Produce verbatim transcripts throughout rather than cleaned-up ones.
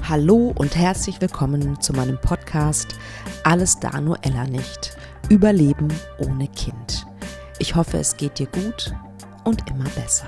Hallo und herzlich willkommen zu meinem Podcast Alles da nur Ella nicht. Überleben ohne Kind. Ich hoffe, es geht dir gut und immer besser.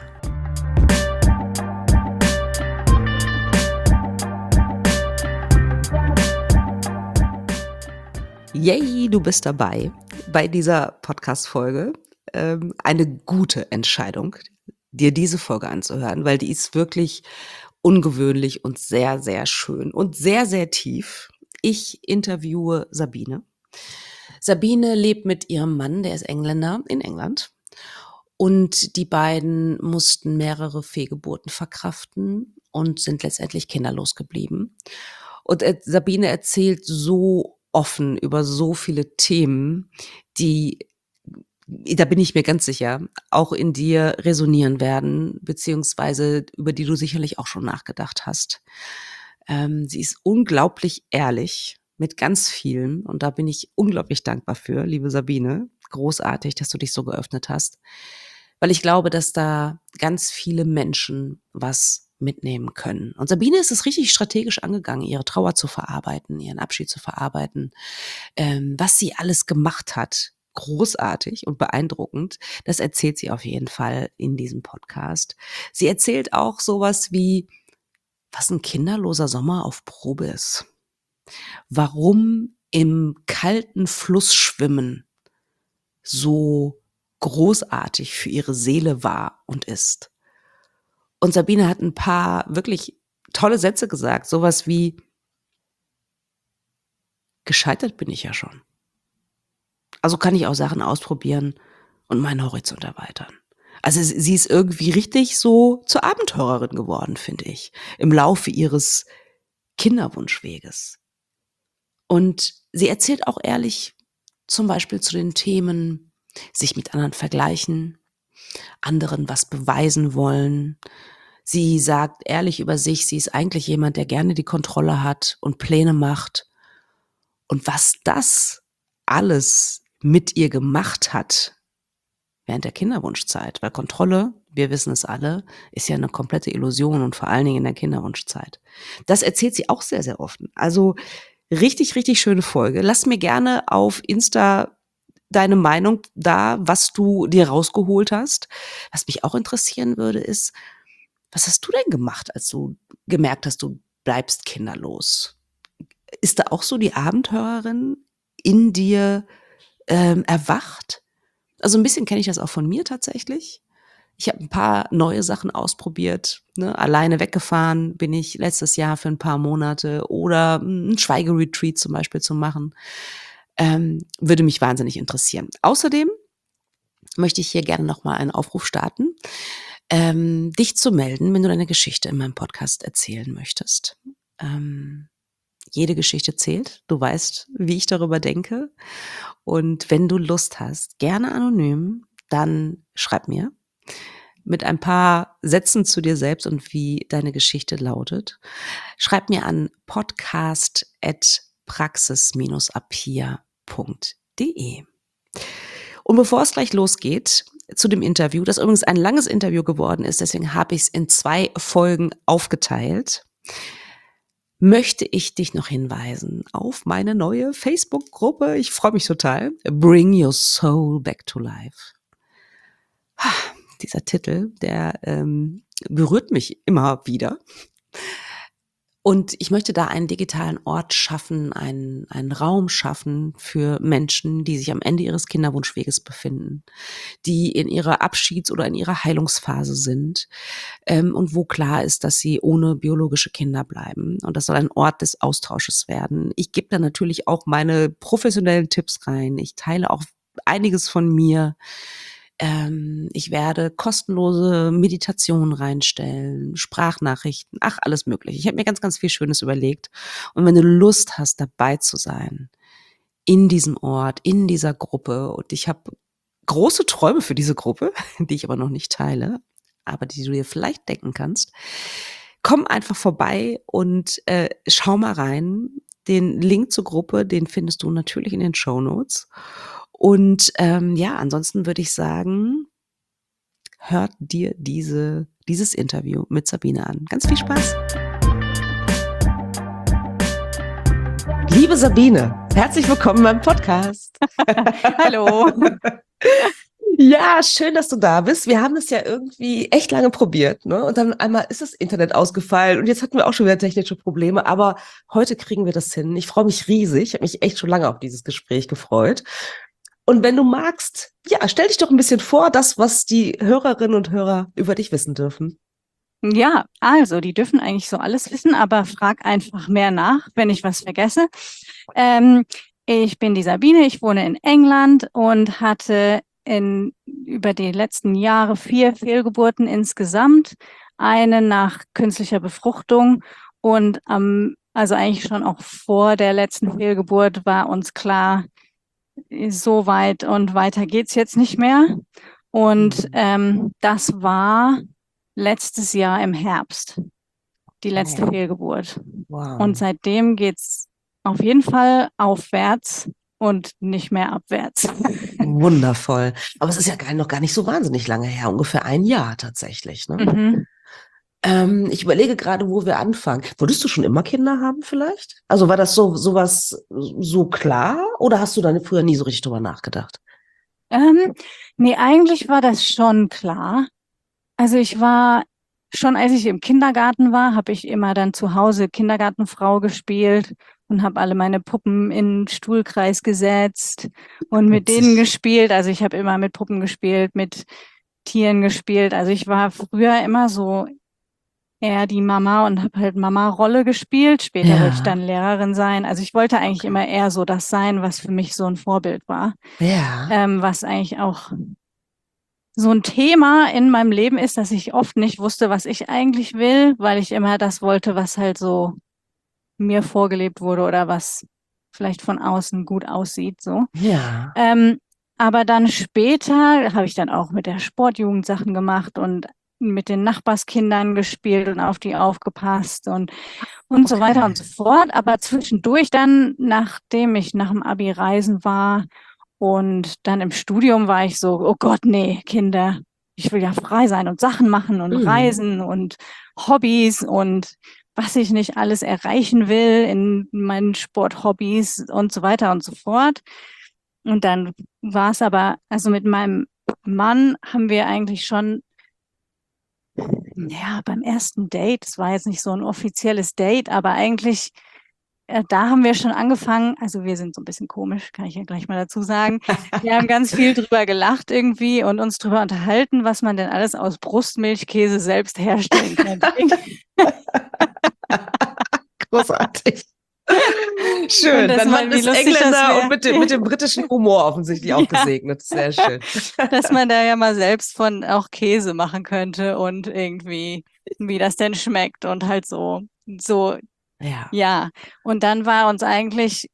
Yay, du bist dabei bei dieser Podcast-Folge. Ähm, eine gute Entscheidung, dir diese Folge anzuhören, weil die ist wirklich ungewöhnlich und sehr, sehr schön und sehr, sehr tief. Ich interviewe Sabine. Sabine lebt mit ihrem Mann, der ist Engländer, in England. Und die beiden mussten mehrere Fehlgeburten verkraften und sind letztendlich kinderlos geblieben. Und äh, Sabine erzählt so offen über so viele Themen, die, da bin ich mir ganz sicher, auch in dir resonieren werden, beziehungsweise über die du sicherlich auch schon nachgedacht hast. Ähm, sie ist unglaublich ehrlich mit ganz vielen und da bin ich unglaublich dankbar für, liebe Sabine. Großartig, dass du dich so geöffnet hast, weil ich glaube, dass da ganz viele Menschen was mitnehmen können. Und Sabine ist es richtig strategisch angegangen, ihre Trauer zu verarbeiten, ihren Abschied zu verarbeiten, ähm, was sie alles gemacht hat. Großartig und beeindruckend. Das erzählt sie auf jeden Fall in diesem Podcast. Sie erzählt auch sowas wie, was ein kinderloser Sommer auf Probe ist. Warum im kalten Fluss schwimmen so großartig für ihre Seele war und ist. Und Sabine hat ein paar wirklich tolle Sätze gesagt, sowas wie: Gescheitert bin ich ja schon. Also kann ich auch Sachen ausprobieren und meinen Horizont erweitern. Also sie sie ist irgendwie richtig so zur Abenteurerin geworden, finde ich, im Laufe ihres Kinderwunschweges. Und sie erzählt auch ehrlich zum Beispiel zu den Themen sich mit anderen vergleichen, anderen was beweisen wollen. Sie sagt ehrlich über sich, sie ist eigentlich jemand, der gerne die Kontrolle hat und Pläne macht. Und was das alles mit ihr gemacht hat während der Kinderwunschzeit, weil Kontrolle, wir wissen es alle, ist ja eine komplette Illusion und vor allen Dingen in der Kinderwunschzeit. Das erzählt sie auch sehr, sehr offen. Also richtig, richtig schöne Folge. Lass mir gerne auf Insta deine Meinung da, was du dir rausgeholt hast. Was mich auch interessieren würde, ist, was hast du denn gemacht, als du gemerkt hast, du bleibst kinderlos? Ist da auch so die Abenteurerin in dir ähm, erwacht? Also ein bisschen kenne ich das auch von mir tatsächlich. Ich habe ein paar neue Sachen ausprobiert, ne? Alleine weggefahren bin ich letztes Jahr für ein paar Monate oder ein Schweigeretreat zum Beispiel zu machen. Ähm, würde mich wahnsinnig interessieren. Außerdem möchte ich hier gerne nochmal einen Aufruf starten, ähm, dich zu melden, wenn du deine Geschichte in meinem Podcast erzählen möchtest. Ähm, jede Geschichte zählt. Du weißt, wie ich darüber denke. Und wenn du Lust hast, gerne anonym, dann schreib mir mit ein paar Sätzen zu dir selbst und wie deine Geschichte lautet. Schreib mir an podcast at praxis apia punkt de. Und bevor es gleich losgeht zu dem Interview, das übrigens ein langes Interview geworden ist, deswegen habe ich es in zwei Folgen aufgeteilt, möchte ich dich noch hinweisen auf meine neue Facebook-Gruppe. Ich freue mich total. Bring Your Soul Back to Life. Dieser Titel, der ähm, berührt mich immer wieder. Und ich möchte da einen digitalen Ort schaffen, einen, einen Raum schaffen für Menschen, die sich am Ende ihres Kinderwunschweges befinden, die in ihrer Abschieds- oder in ihrer Heilungsphase sind ähm, und wo klar ist, dass sie ohne biologische Kinder bleiben. Und das soll ein Ort des Austausches werden. Ich gebe da natürlich auch meine professionellen Tipps rein. Ich teile auch einiges von mir. Ähm, ich werde kostenlose Meditationen reinstellen, Sprachnachrichten, ach, alles mögliche. Ich habe mir ganz, ganz viel Schönes überlegt. Und wenn du Lust hast, dabei zu sein, in diesem Ort, in dieser Gruppe, und ich habe große Träume für diese Gruppe, die ich aber noch nicht teile, aber die du dir vielleicht denken kannst, komm einfach vorbei und äh, schau mal rein. Den Link zur Gruppe, den findest du natürlich in den Shownotes. Und ähm, ja, ansonsten würde ich sagen, hört dir diese, dieses Interview mit Sabine an. Ganz viel Spaß. Liebe Sabine, herzlich willkommen beim Podcast. Hallo. Ja, schön, dass du da bist. Wir haben es ja irgendwie echt lange probiert, ne? Und dann einmal ist das Internet ausgefallen und jetzt hatten wir auch schon wieder technische Probleme, aber heute kriegen wir das hin. Ich freue mich riesig. Ich habe mich echt schon lange auf dieses Gespräch gefreut. Und wenn du magst, ja, stell dich doch ein bisschen vor, das, was die Hörerinnen und Hörer über dich wissen dürfen. Ja, also, die dürfen eigentlich so alles wissen, aber frag einfach mehr nach, wenn ich was vergesse. Ähm, ich bin die Sabine, ich wohne in England und hatte in, über die letzten Jahre vier Fehlgeburten insgesamt, eine nach künstlicher Befruchtung und ähm, also eigentlich schon auch vor der letzten Fehlgeburt war uns klar, so weit und weiter geht's jetzt nicht mehr. Und Mhm. ähm, das war letztes Jahr im Herbst, die letzte Okay. Fehlgeburt. Und Wow. seitdem geht's auf jeden Fall aufwärts und nicht mehr abwärts. Wundervoll. Aber es ist ja gar, noch gar nicht so wahnsinnig lange her, ungefähr ein Jahr tatsächlich, ne? Mhm. Ähm, ich überlege gerade, wo wir anfangen. Wolltest du schon immer Kinder haben vielleicht? Also war das so sowas so klar oder hast du dann früher nie so richtig drüber nachgedacht? Ähm, nee, eigentlich war das schon klar. Also ich war, schon als ich im Kindergarten war, habe ich immer dann zu Hause Kindergartenfrau gespielt und habe alle meine Puppen in den Stuhlkreis gesetzt und mit denen Witzig. gespielt. Also ich habe immer mit Puppen gespielt, mit Tieren gespielt. Also ich war früher immer so eher die Mama und habe halt Mama-Rolle gespielt. Später wollte ich dann Ja, Lehrerin sein. Also ich wollte eigentlich okay. immer eher so das sein, was für mich so ein Vorbild war. Ja, Ähm, was eigentlich auch so ein Thema in meinem Leben ist, dass ich oft nicht wusste, was ich eigentlich will, weil ich immer das wollte, was halt so mir vorgelebt wurde oder was vielleicht von außen gut aussieht, so. ja. Ähm, aber dann später habe ich dann auch mit der Sportjugend Sachen gemacht und mit den Nachbarskindern gespielt und auf die aufgepasst und, und so weiter und Okay. so fort. Aber zwischendurch dann, nachdem ich nach dem Abi reisen war, und dann im Studium war ich so, oh Gott, nee, Kinder, ich will ja frei sein und Sachen machen und Mhm. reisen und Hobbys und was ich nicht alles erreichen will in meinen Sporthobbys und so weiter und so fort. Und dann war es aber, also mit meinem Mann haben wir eigentlich schon, ja, beim ersten Date, es war jetzt nicht so ein offizielles Date, aber eigentlich äh, da haben wir schon angefangen, also wir sind so ein bisschen komisch, kann ich ja gleich mal dazu sagen. Wir haben ganz viel drüber gelacht irgendwie und uns drüber unterhalten, was man denn alles aus Brustmilchkäse selbst herstellen könnte. Großartig. Und Schön. dass Dein Mann man, wie ist lustig das Engländer und wäre. mit dem, mit dem britischen Humor offensichtlich auch Ja, gesegnet. Sehr schön. dass man da ja mal selbst von auch Käse machen könnte und irgendwie, wie das denn schmeckt und halt so, so, Ja. ja. Und dann war uns eigentlich,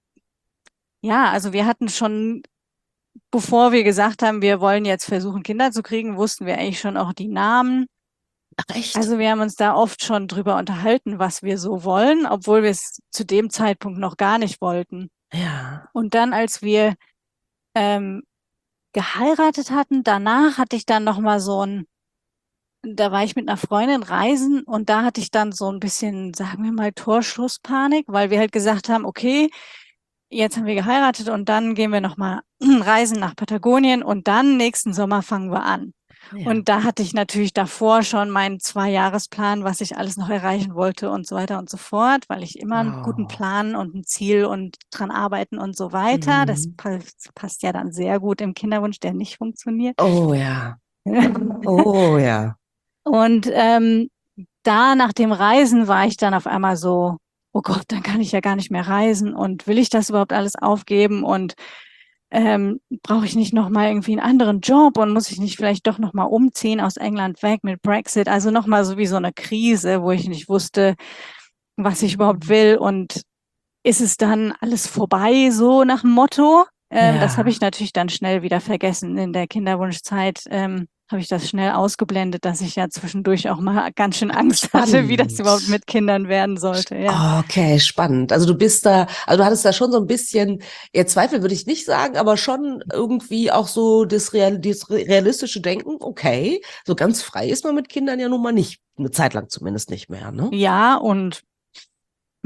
ja, also wir hatten schon bevor wir gesagt haben, wir wollen jetzt versuchen, Kinder zu kriegen, wussten wir eigentlich schon auch die Namen. Ach, echt? Also wir haben uns da oft schon drüber unterhalten, was wir so wollen, obwohl wir es zu dem Zeitpunkt noch gar nicht wollten. Ja. Und dann, als wir ähm, geheiratet hatten, danach hatte ich dann noch mal so ein, da war ich mit einer Freundin reisen und da hatte ich dann so ein bisschen, sagen wir mal, Torschusspanik, weil wir halt gesagt haben, okay, jetzt haben wir geheiratet und dann gehen wir noch mal reisen nach Patagonien und dann nächsten Sommer fangen wir an. Ja. Und da hatte ich natürlich davor schon meinen Zwei-Jahres-Plan, was ich alles noch erreichen wollte und so weiter und so fort, weil ich immer einen guten Wow. Plan und ein Ziel und dran arbeiten und so weiter. Das Mhm. passt, passt ja dann sehr gut im Kinderwunsch, der nicht funktioniert. Oh ja. Oh ja. Und ähm, da nach dem Reisen war ich dann auf einmal so, oh Gott, dann kann ich ja gar nicht mehr reisen und will ich das überhaupt alles aufgeben und ähm, brauche ich nicht nochmal irgendwie einen anderen Job und muss ich nicht vielleicht doch nochmal umziehen aus England weg mit Brexit? Also nochmal so wie so eine Krise, wo ich nicht wusste, was ich überhaupt will und ist es dann alles vorbei, so nach dem Motto? Ähm, das habe Ja. ich natürlich dann schnell wieder vergessen. In der Kinderwunschzeit ähm, habe ich das schnell ausgeblendet, dass ich ja zwischendurch auch mal ganz schön Angst hatte, wie das überhaupt Spannend. mit Kindern werden sollte. Ja, Okay, spannend. Also du bist da, also du hattest da schon so ein bisschen, ja, Zweifel würde ich nicht sagen, aber schon irgendwie auch so das, Real, das realistische Denken, okay, so ganz frei ist man mit Kindern ja nun mal nicht, eine Zeit lang zumindest nicht mehr, ne? ja und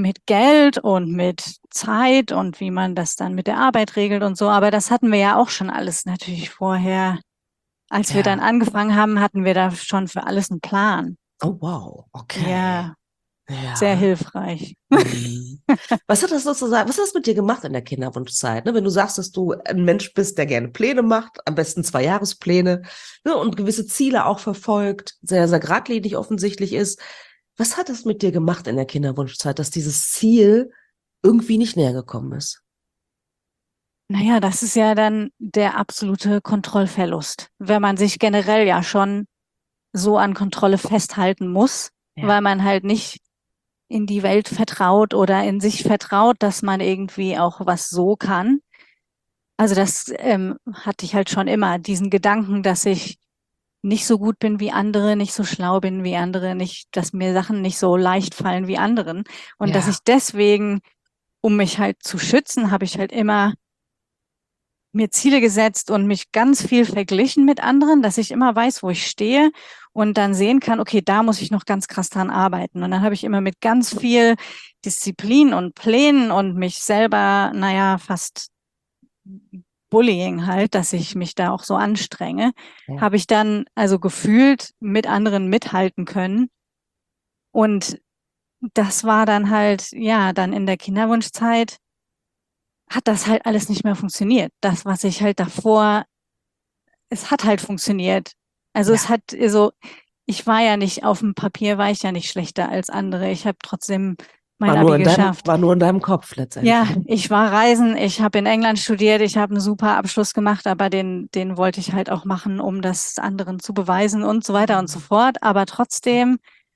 mit Geld und mit Zeit und wie man das dann mit der Arbeit regelt und so. Aber das hatten wir ja auch schon alles natürlich vorher. Als wir dann Ja. angefangen haben, hatten wir da schon für alles einen Plan. Oh, wow. Okay. Ja, sehr Ja. hilfreich. Mhm. Was hat das sozusagen, was hat das mit dir gemacht in der Kinderwunschzeit? Ne? Wenn du sagst, dass du ein Mensch bist, der gerne Pläne macht, am besten Zwei-Jahres-Pläne, ne? Und gewisse Ziele auch verfolgt, sehr, sehr geradlinig offensichtlich ist. Was hat das mit dir gemacht in der Kinderwunschzeit, dass dieses Ziel irgendwie nicht näher gekommen ist? Naja, das ist ja dann der absolute Kontrollverlust, wenn man sich generell ja schon so an Kontrolle festhalten muss, Ja. weil man halt nicht in die Welt vertraut oder in sich vertraut, dass man irgendwie auch was so kann. Also das ähm, hatte ich halt schon immer, diesen Gedanken, dass ich nicht so gut bin wie andere, nicht so schlau bin wie andere, nicht, dass mir Sachen nicht so leicht fallen wie anderen. Und dass Ja. ich deswegen, um mich halt zu schützen, habe ich halt immer mir Ziele gesetzt und mich ganz viel verglichen mit anderen, dass ich immer weiß, wo ich stehe und dann sehen kann, okay, da muss ich noch ganz krass dran arbeiten. Und dann habe ich immer mit ganz viel Disziplin und Plänen und mich selber, naja, fast Bullying halt, dass ich mich da auch so anstrenge, Ja. habe ich dann also gefühlt mit anderen mithalten können. Und das war dann halt, ja, dann in der Kinderwunschzeit hat das halt alles nicht mehr funktioniert. Das, was ich halt davor, es hat halt funktioniert. Also es Ja. hat, also ich war ja nicht auf dem Papier, war ich ja nicht schlechter als andere. Ich habe trotzdem War mein nur Abi in deinem, geschafft. war nur in deinem Kopf Ja, letztendlich. ich war reisen, ich habe in England studiert, ich habe einen super Abschluss gemacht, aber den, den wollte ich halt auch machen, um das anderen zu beweisen und so weiter und so fort. Aber trotzdem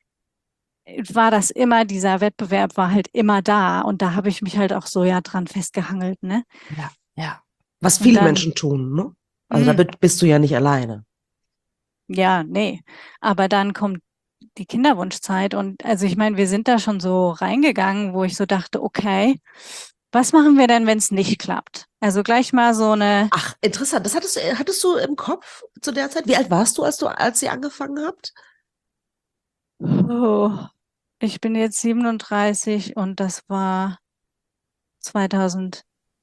war das immer, dieser Wettbewerb war halt immer da und da habe ich mich halt auch so ja dran festgehangelt, ne? Ja. Ja. Was Und viele dann, Menschen tun, ne? Also mh, damit bist du ja nicht alleine. ja, nee. Aber dann kommt die Kinderwunschzeit und also ich meine, wir sind da schon so reingegangen, wo ich so dachte, okay, was machen wir denn, wenn es nicht klappt? Also gleich mal so eine, Ach, interessant. Das hattest, du- hattest du im Kopf zu der Zeit? Wie alt warst du, als du, als ihr angefangen habt? oh, ich bin jetzt siebenunddreißig und das war zweitausendachtzehn.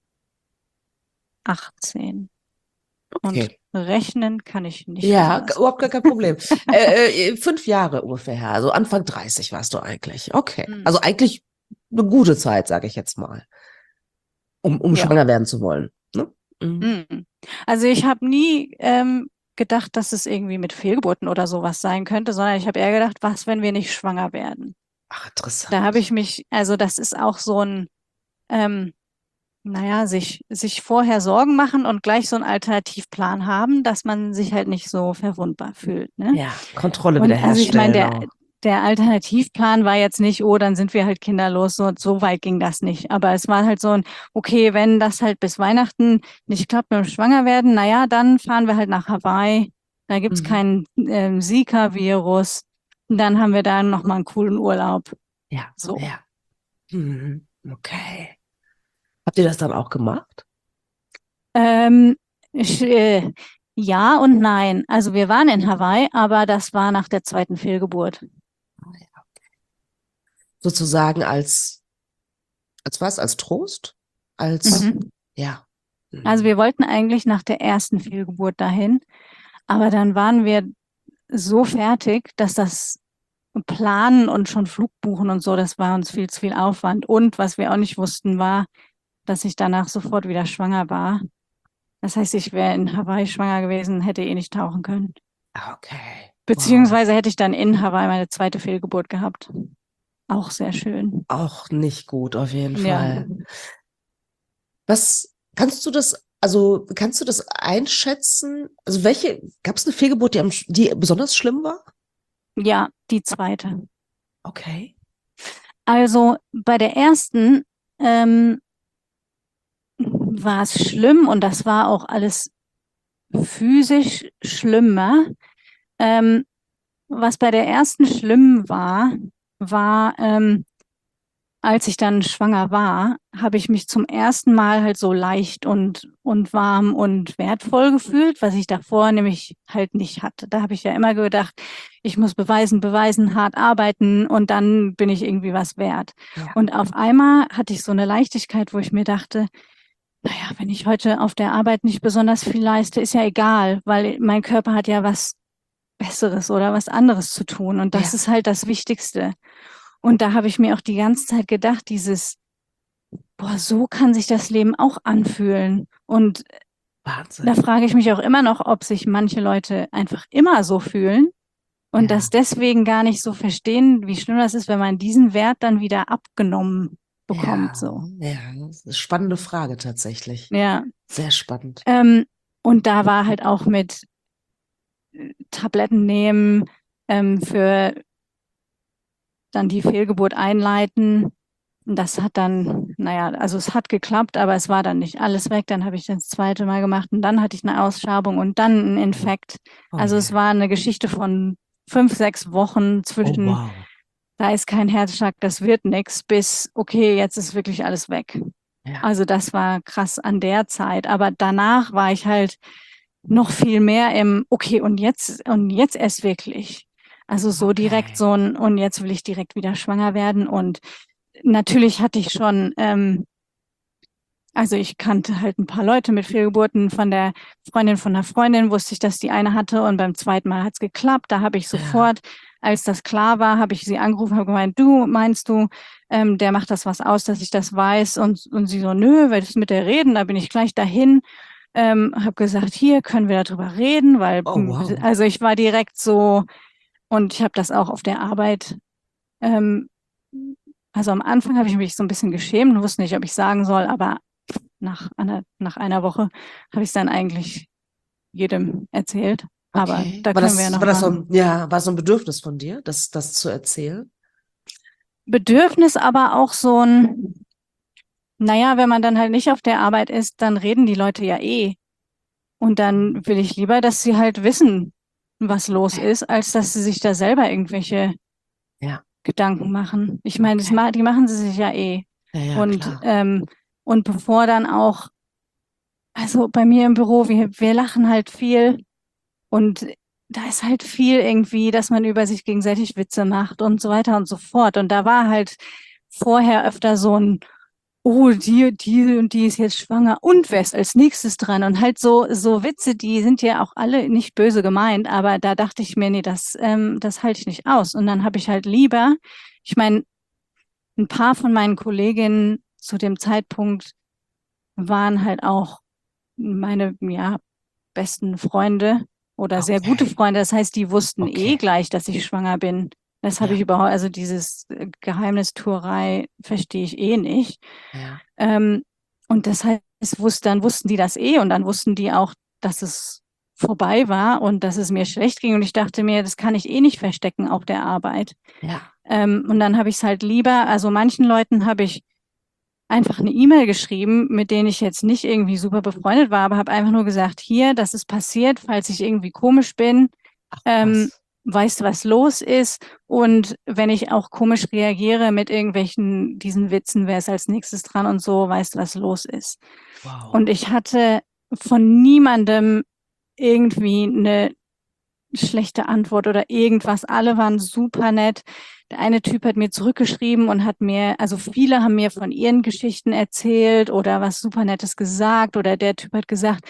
Und Okay. rechnen kann ich nicht Ja, g- besonders gut. überhaupt gar kein Problem. Äh, äh, fünf Jahre ungefähr her. Also Anfang dreißig warst du eigentlich. Okay. Hm. Also eigentlich eine gute Zeit, sage ich jetzt mal, um, um Ja. schwanger werden zu wollen. Ne? Mhm. Hm. Also ich habe nie ähm, gedacht, dass es irgendwie mit Fehlgeburten oder sowas sein könnte, sondern ich habe eher gedacht, was, wenn wir nicht schwanger werden? Ach, Da habe interessant. ich mich, also das ist auch so ein, ähm, naja, sich, sich vorher Sorgen machen und gleich so einen Alternativplan haben, dass man sich halt nicht so verwundbar fühlt, ne? Ja, Kontrolle Und also ich meine, wiederherstellen der, auch. der Alternativplan war jetzt nicht, oh, dann sind wir halt kinderlos, so, so weit ging das nicht. Aber es war halt so ein, okay, wenn das halt bis Weihnachten nicht klappt mit dem Schwangerwerden, naja, dann fahren wir halt nach Hawaii. Da gibt's Mhm. keinen ähm, Zika-Virus. Und dann haben wir da nochmal einen coolen Urlaub. Ja, So. ja. Mhm. Okay. Habt ihr das dann auch gemacht? Ähm, ich, äh, ja und nein. Also wir waren in Hawaii, aber das war nach der zweiten Fehlgeburt. Ah, ja. Sozusagen als, als was? Als Trost? Als, Mhm. ja. Also Mhm. wir wollten eigentlich nach der ersten Fehlgeburt dahin, aber dann waren wir so fertig, dass das Planen und schon Flug buchen und so, das war uns viel zu viel Aufwand. Und was wir auch nicht wussten, war, dass ich danach sofort wieder schwanger war. Das heißt, ich wäre in Hawaii schwanger gewesen, hätte eh nicht tauchen können. Okay. Wow. Beziehungsweise hätte ich dann in Hawaii meine zweite Fehlgeburt gehabt. Auch sehr schön. Auch nicht gut, auf jeden Ja. Fall. Was kannst du das, also kannst du das einschätzen? Also welche, gab es eine Fehlgeburt, die, am, sch- die besonders schlimm war? Ja, die zweite. Okay. Also bei der ersten ähm, war es schlimm und das war auch alles physisch schlimmer. Ähm, was bei der ersten schlimm war, war, ähm, als ich dann schwanger war, habe ich mich zum ersten Mal halt so leicht und, und warm und wertvoll gefühlt, was ich davor nämlich halt nicht hatte. Da habe ich ja immer gedacht, ich muss beweisen, beweisen, hart arbeiten und dann bin ich irgendwie was wert. Ja. Und auf einmal hatte ich so eine Leichtigkeit, wo ich mir dachte, naja, wenn ich heute auf der Arbeit nicht besonders viel leiste, ist ja egal, weil mein Körper hat ja was Besseres oder was anderes zu tun. Und das Ja. ist halt das Wichtigste. Und da habe ich mir auch die ganze Zeit gedacht, dieses, boah, so kann sich das Leben auch anfühlen. Und Wahnsinn. da frage ich mich auch immer noch, ob sich manche Leute einfach immer so fühlen und Ja. das deswegen gar nicht so verstehen, wie schlimm das ist, wenn man diesen Wert dann wieder abgenommen bekommt. Ja, So. ja, das ist eine spannende Frage tatsächlich. Ja. Sehr spannend. Ähm, und da war halt auch mit Tabletten nehmen ähm, für dann die Fehlgeburt einleiten. Das hat dann, naja, also es hat geklappt, aber es war dann nicht alles weg. Dann habe ich das zweite Mal gemacht und dann hatte ich eine Ausschabung und dann einen Infekt. Oh Also je. es war eine Geschichte von fünf, sechs Wochen Oh zwischen, wow. da ist kein Herzschlag, das wird nichts, bis, okay, jetzt ist wirklich alles weg. Ja. Also das war krass an der Zeit. Aber danach war ich halt noch viel mehr im, okay, und jetzt, und jetzt erst wirklich. Also so direkt Okay. so ein, und jetzt will ich direkt wieder schwanger werden. Und natürlich hatte ich schon, ähm, also ich kannte halt ein paar Leute mit Fehlgeburten. Von der Freundin von einer Freundin wusste ich, dass die eine hatte und beim zweiten Mal hat es geklappt. Da habe ich Ja. sofort, als das klar war, habe ich sie angerufen, habe gemeint, du, meinst du, ähm, der macht das was aus, dass ich das weiß? Und, und sie so, nö, willst du mit der reden? Da bin ich gleich dahin. Ähm, habe gesagt, hier können wir darüber reden, weil, Oh wow. also ich war direkt so, und ich habe das auch auf der Arbeit, ähm, also am Anfang habe ich mich so ein bisschen geschämt und wusste nicht, ob ich sagen soll, aber nach einer, nach einer Woche habe ich es dann eigentlich jedem erzählt. Aber Okay. da War können wir ja das, war das so nochmal. ein, ja, war so ein Bedürfnis von dir, das, das zu erzählen? Bedürfnis, aber auch so ein, naja, wenn man dann halt nicht auf der Arbeit ist, dann reden die Leute ja eh. Und dann will ich lieber, dass sie halt wissen, was los Okay. ist, als dass sie sich da selber irgendwelche Ja. Gedanken machen. Ich meine, das, Okay. ma- die machen sie sich ja eh. Ja, ja, Und, klar. ähm, und bevor dann auch, also bei mir im Büro, wir, wir lachen halt viel und da ist halt viel irgendwie, dass man über sich gegenseitig Witze macht und so weiter und so fort. Und da war halt vorher öfter so ein, oh, die, die und die ist jetzt schwanger und wer ist als nächstes dran? Und halt so, so Witze, die sind ja auch alle nicht böse gemeint, aber da dachte ich mir, nee, das, ähm, das halte ich nicht aus. Und dann habe ich halt lieber, ich meine, ein paar von meinen Kolleginnen zu dem Zeitpunkt waren halt auch meine, ja, besten Freunde oder sehr gute Okay. Freunde. Das heißt, die wussten eh Okay. gleich, dass ich schwanger bin. Das habe Ja. ich überhaupt, also dieses äh, Geheimnistuerei verstehe ich eh nicht. Ja. Ähm, und das heißt, wusste, dann wussten die das eh und dann wussten die auch, dass es vorbei war und dass es mir schlecht ging. Und ich dachte mir, das kann ich eh nicht verstecken auf der Arbeit. Ja. Ähm, und dann habe ich es halt lieber, also manchen Leuten habe ich einfach eine E-Mail geschrieben, mit denen ich jetzt nicht irgendwie super befreundet war, aber habe einfach nur gesagt, hier, das ist passiert, falls ich irgendwie komisch bin, Ach, ähm, krass. weißt du, was los ist? Und wenn ich auch komisch reagiere mit irgendwelchen diesen Witzen, wer ist als nächstes dran und so, weißt du, was los ist? Wow. Und ich hatte von niemandem irgendwie eine schlechte Antwort oder irgendwas. Alle waren super nett. Der eine Typ hat mir zurückgeschrieben und hat mir, also viele haben mir von ihren Geschichten erzählt oder was super Nettes gesagt oder der Typ hat gesagt,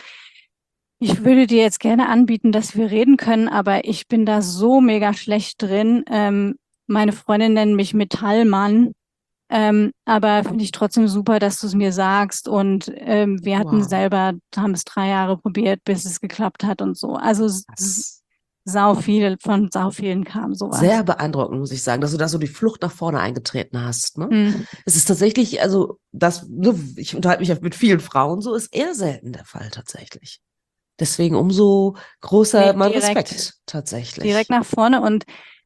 ich würde dir jetzt gerne anbieten, dass wir reden können, aber ich bin da so mega schlecht drin. Ähm, meine Freundin nennt mich Metallmann. Ähm, aber finde ich trotzdem super, dass du es mir sagst. Und ähm, wir hatten Wow. selber, haben es drei Jahre probiert, bis es geklappt hat und so. Also s- s- Das sau viel, von sau vielen kam sowas. sehr beeindruckend, muss ich sagen, dass du da so die Flucht nach vorne eingetreten hast, ne? Hm. Es ist tatsächlich, also, das, ne, ich unterhalte mich ja mit vielen Frauen, so ist eher selten der Fall tatsächlich. Deswegen umso Nee, größer mein direkt, Respekt direkt tatsächlich. nach vorne und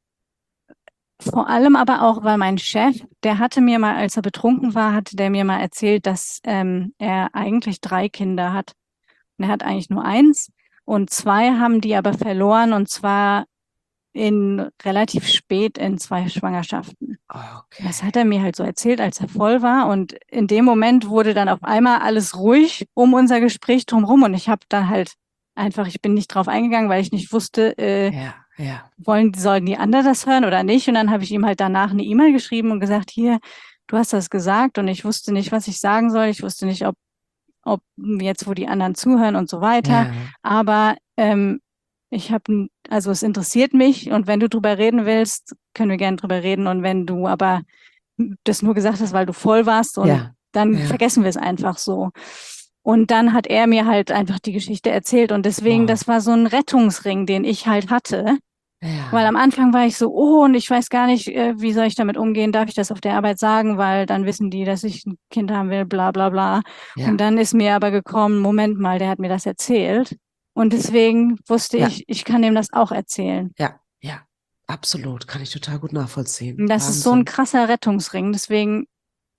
vor allem aber auch, weil mein Chef, der hatte mir mal, als er betrunken war, hatte der mir mal erzählt, dass ähm, er eigentlich drei Kinder hat. Und er hat eigentlich nur eins und zwei haben die aber verloren und zwar in relativ spät in zwei Schwangerschaften. Das Okay. hat er mir halt so erzählt, als er voll war. Und in dem Moment wurde dann auf einmal alles ruhig um unser Gespräch drumherum. Und ich habe dann halt einfach, ich bin nicht drauf eingegangen, weil ich nicht wusste, äh, Ja, ja, wollen, sollen die anderen das hören oder nicht? Und dann habe ich ihm halt danach eine E-Mail geschrieben und gesagt, hier, du hast das gesagt und ich wusste nicht, was ich sagen soll. Ich wusste nicht, ob, ob jetzt, wo die anderen zuhören und so weiter. ja, Aber ähm, ich habe, also es interessiert mich und wenn du drüber reden willst, können wir gerne drüber reden. Und wenn du aber das nur gesagt hast, weil du voll warst und ja, dann ja. vergessen wir es einfach so. Und dann hat er mir halt einfach die Geschichte erzählt und deswegen, Wow. das war so ein Rettungsring, den ich halt hatte. Weil Ja, am Anfang war ich so, oh, und ich weiß gar nicht, äh, wie soll ich damit umgehen? Darf ich das auf der Arbeit sagen? Weil dann wissen die, dass ich ein Kind haben will, bla bla bla. Und ja, dann ist mir aber gekommen, Moment mal, der hat mir das erzählt. Und deswegen wusste ja, ich, ich kann dem das auch erzählen. ja, ja. Absolut. Kann ich total gut nachvollziehen. Und das ist so ein Wahnsinn. krasser Rettungsring. Deswegen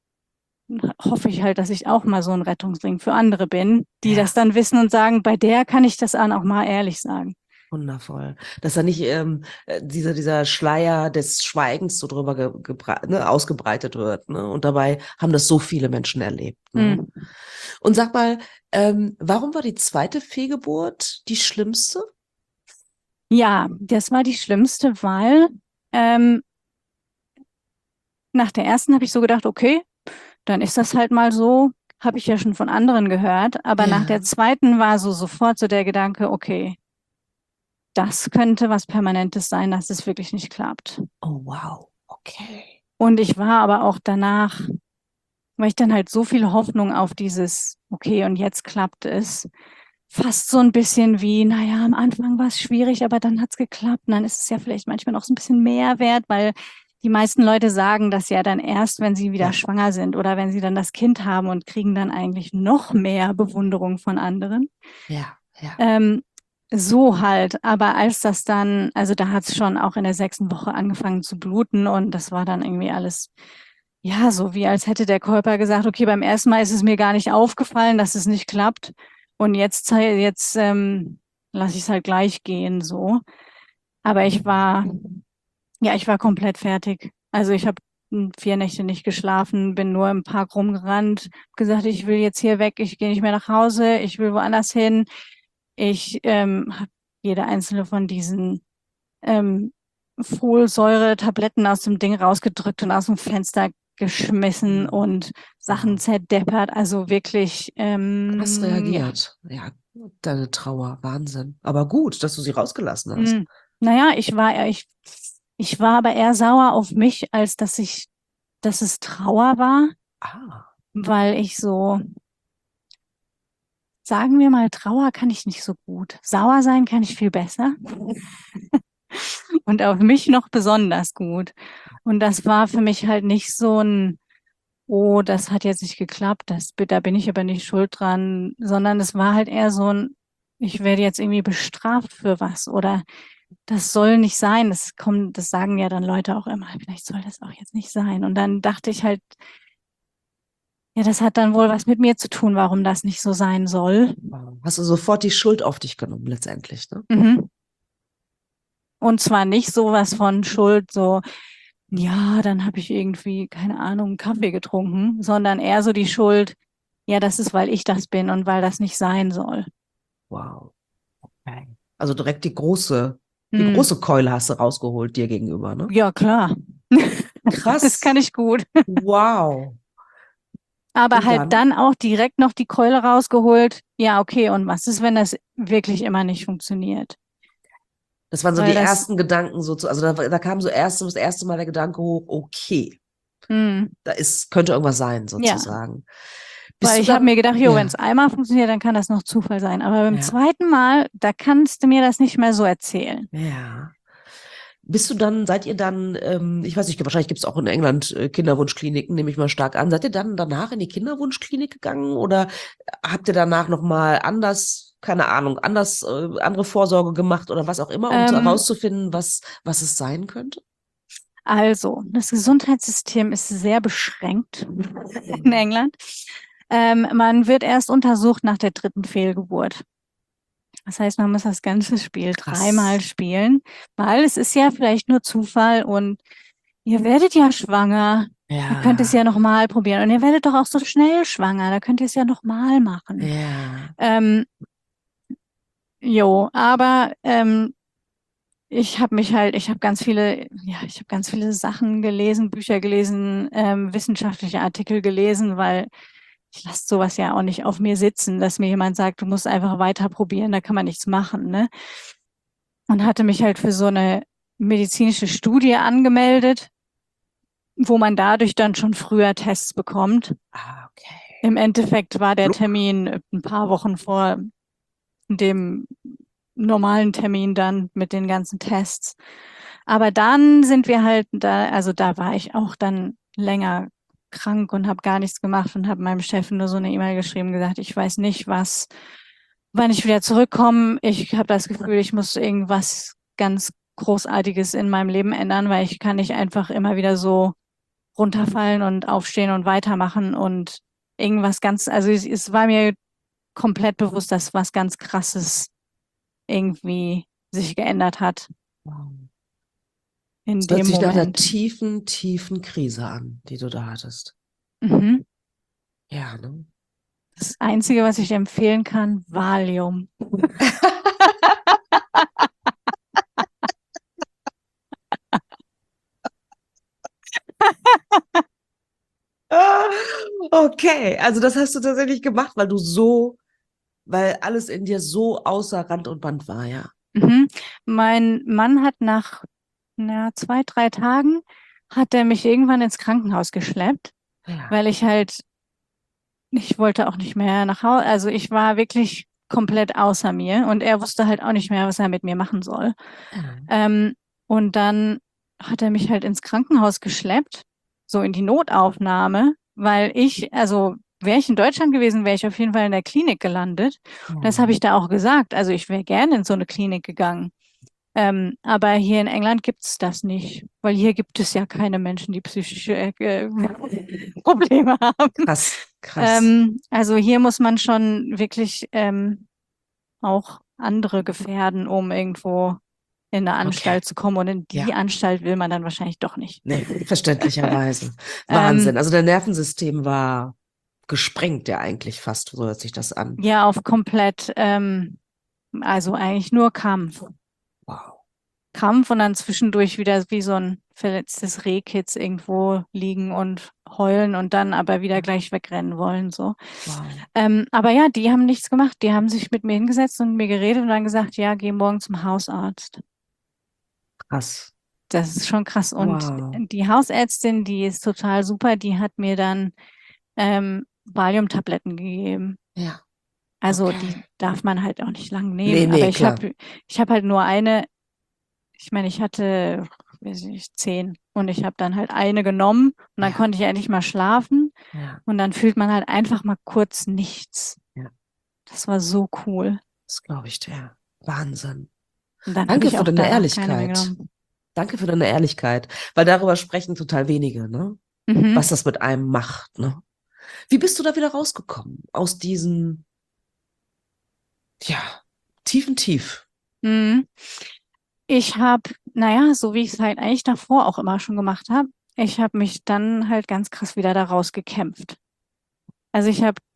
hoffe ich halt, dass ich auch mal so ein Rettungsring für andere bin, die das Ja. dann wissen und sagen, bei der kann ich das an auch mal ehrlich sagen. Wundervoll. Dass da nicht ähm, äh, dieser, dieser Schleier des Schweigens so drüber ge gebrei- ne, ausgebreitet wird. Ne? Und dabei haben das so viele Menschen erlebt. Ne? Hm. Und sag mal, ähm, warum war die zweite Fehlgeburt die schlimmste? Ja, das war die schlimmste, weil ähm, nach der ersten habe ich so gedacht, okay, dann ist das halt mal so, habe ich ja schon von anderen gehört. Aber nach der Ja. zweiten war so sofort so der Gedanke, okay, das könnte was Permanentes sein, dass es wirklich nicht klappt. Oh, wow. Okay. Und ich war aber auch danach, weil ich dann halt so viel Hoffnung auf dieses, okay, und jetzt klappt es, fast so ein bisschen wie, naja, am Anfang war es schwierig, aber dann hat es geklappt. Und dann ist es ja vielleicht manchmal noch so ein bisschen mehr wert, weil die meisten Leute sagen das ja dann erst, wenn sie wieder Ja, schwanger sind oder wenn sie dann das Kind haben und kriegen dann eigentlich noch mehr Bewunderung von anderen. ja, ja. Ähm, so halt, aber als das dann, also da hat es schon auch in der sechsten Woche angefangen zu bluten und das war dann irgendwie alles, ja, so wie als hätte der Körper gesagt, okay, beim ersten Mal ist es mir gar nicht aufgefallen, dass es nicht klappt und jetzt, jetzt ähm, lasse ich es halt gleich gehen, so. Aber ich war, ja, ich war komplett fertig. Also ich habe vier Nächte nicht geschlafen, bin nur im Park rumgerannt, gesagt, ich will jetzt hier weg, ich gehe nicht mehr nach Hause, ich will woanders hin. Ich ähm, habe jede einzelne von diesen ähm, Folsäure-Tabletten aus dem Ding rausgedrückt und aus dem Fenster geschmissen Mhm. und Sachen Wow. zerdeppert. Also wirklich, Krass ähm, ja. reagiert. Ja, deine Trauer. Wahnsinn. Aber gut, dass du sie rausgelassen hast. Hm. Naja, ich war, ich, ich war aber eher sauer auf mich, als dass ich, dass es Trauer war, Ah. weil ich so, sagen wir mal, Trauer kann ich nicht so gut. Sauer sein kann ich viel besser. Und auf mich noch besonders gut. Und das war für mich halt nicht so ein, oh, das hat jetzt nicht geklappt, das, da bin ich aber nicht schuld dran, sondern es war halt eher so ein, ich werde jetzt irgendwie bestraft für was oder das soll nicht sein. Das kommt, das sagen ja dann Leute auch immer, vielleicht soll das auch jetzt nicht sein. Und dann dachte ich halt, ja, das hat dann wohl was mit mir zu tun, warum das nicht so sein soll. Wow. Hast du sofort die Schuld auf dich genommen, letztendlich, ne? Mhm. Und zwar nicht sowas von Schuld, so, ja, dann habe ich irgendwie, keine Ahnung, einen Kaffee getrunken, sondern eher so die Schuld, ja, das ist, weil ich das bin und weil das nicht sein soll. Wow. Okay. Also direkt die große, die Hm, große Keule hast du rausgeholt dir gegenüber, ne? ja, klar. Das kann Krass. ich gut. Wow. Aber Und halt dann? dann auch direkt noch die Keule rausgeholt. Ja, okay, und was ist, wenn das wirklich immer nicht funktioniert? Das waren so Weil die das, ersten Gedanken, so zu, also da, da kam so erst, das erste Mal der Gedanke hoch, okay, hm, da ist, könnte irgendwas sein, ja, sozusagen. Bist weil du ich habe dann, mir gedacht, jo, wenn es ja, einmal funktioniert, dann kann das noch Zufall sein. Aber beim ja, zweiten Mal, da kannst du mir das nicht mehr so erzählen. ja. Bist du dann, seid ihr dann, ähm, ich weiß nicht, wahrscheinlich gibt es auch in England äh, Kinderwunschkliniken, nehme ich mal stark an. Seid ihr dann danach in die Kinderwunschklinik gegangen oder habt ihr danach nochmal anders, keine Ahnung, anders, äh, andere Vorsorge gemacht oder was auch immer, um Ähm, herauszufinden, was, was es sein könnte? Also, das Gesundheitssystem ist sehr beschränkt in Mhm. England. Ähm, man wird erst untersucht nach der dritten Fehlgeburt. Das heißt, man muss das ganze Spiel dreimal Krass. spielen, weil es ist ja vielleicht nur Zufall und ihr werdet ja schwanger. Ihr könnt es Ja, ja nochmal probieren. Und ihr werdet doch auch so schnell schwanger. Da könnt ihr es ja nochmal machen. ja. Ähm, jo, aber ähm, ich habe mich halt, ich habe ganz viele, ja, ich habe ganz viele Sachen gelesen, Bücher gelesen, ähm, wissenschaftliche Artikel gelesen, weil ich lasse sowas ja auch nicht auf mir sitzen, dass mir jemand sagt, du musst einfach weiter probieren, da kann man nichts machen, ne? Und hatte mich halt für so eine medizinische Studie angemeldet, wo man dadurch dann schon früher Tests bekommt. Ah, okay. Im Endeffekt war der Glück. Termin ein paar Wochen vor dem normalen Termin dann mit den ganzen Tests. Aber dann sind wir halt da, also da war ich auch dann länger krank und habe gar nichts gemacht und habe meinem Chef nur so eine E-Mail geschrieben, gesagt, ich weiß nicht, was, wann ich wieder zurückkomme. Ich habe das Gefühl, ich muss irgendwas ganz Großartiges in meinem Leben ändern, weil ich kann nicht einfach immer wieder so runterfallen und aufstehen und weitermachen und irgendwas ganz, also es, es war mir komplett bewusst, dass was ganz Krasses irgendwie sich geändert hat Wow. in Es hört dem sich nach einer Moment. tiefen, tiefen Krise an, die du da hattest. Mhm. Ja, ne? Das Einzige, was ich empfehlen kann, Valium. Ah, okay, also das hast du tatsächlich gemacht, weil du so, weil alles in dir so außer Rand und Band war, ja. Mhm. Mein Mann hat nach na, zwei, drei Tagen hat er mich irgendwann ins Krankenhaus geschleppt, Ja. weil ich halt, ich wollte auch nicht mehr nach Hause. Also ich war wirklich komplett außer mir und er wusste halt auch nicht mehr, was er mit mir machen soll. Ja. Ähm, und dann hat er mich halt ins Krankenhaus geschleppt, so in die Notaufnahme, weil ich, also wäre ich in Deutschland gewesen, wäre ich auf jeden Fall in der Klinik gelandet. Und das habe Ja. ich da auch gesagt. Also ich wäre gerne in so eine Klinik gegangen. Ähm, aber hier in England gibt es das nicht, weil hier gibt es ja keine Menschen, die psychische äh, Probleme haben. Krass, krass. Ähm, also hier muss man schon wirklich ähm, auch andere gefährden, um irgendwo in eine Okay. Anstalt zu kommen. Und in die Ja. Anstalt will man dann wahrscheinlich doch nicht. Nee, verständlicherweise. Ähm, Wahnsinn. Also dein Nervensystem war gesprengt ja eigentlich fast, so hört sich das an. ja, auf komplett, ähm, also eigentlich nur Kampf. Wow. Krampf und dann zwischendurch wieder wie so ein verletztes Rehkitz irgendwo liegen und heulen und dann aber wieder gleich wegrennen wollen, so. Wow. Ähm, aber ja, die haben nichts gemacht. Die haben sich mit mir hingesetzt und mit mir geredet und dann gesagt, ja, geh morgen zum Hausarzt. Krass. Das ist schon krass. Und Wow. die Hausärztin, die ist total super, die hat mir dann ähm, Valium-Tabletten gegeben. Ja. Also die Okay. darf man halt auch nicht lang Nee, nehmen. Aber nee, ich klar. habe ich hab halt nur eine. Ich meine, ich hatte, weiß ich nicht, zehn und ich habe dann halt eine genommen und dann Ja. konnte ich endlich mal schlafen Ja. und dann fühlt man halt einfach mal kurz nichts. Ja. Das war so cool. Das glaube ich dir. Wahnsinn. Und dann habe Danke ich für auch deine danach keine mehr Ehrlichkeit. genommen. Danke für deine Ehrlichkeit, weil darüber sprechen total wenige, ne? Was Mhm. das mit einem macht, ne? Wie bist du da wieder rausgekommen aus diesem, ja, tiefen Tief? Mhm. Ich habe, naja, so wie ich es halt eigentlich davor auch immer schon gemacht habe, ich habe mich dann halt ganz krass wieder daraus gekämpft. Also ich habe